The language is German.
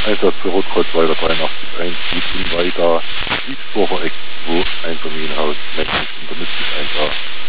Einsatz für Rotkreuzwalder 83.1, Liebling weiter, Wiesbacher Eck 2, Einfamilienhaus, Menschen, Intermittent 1A.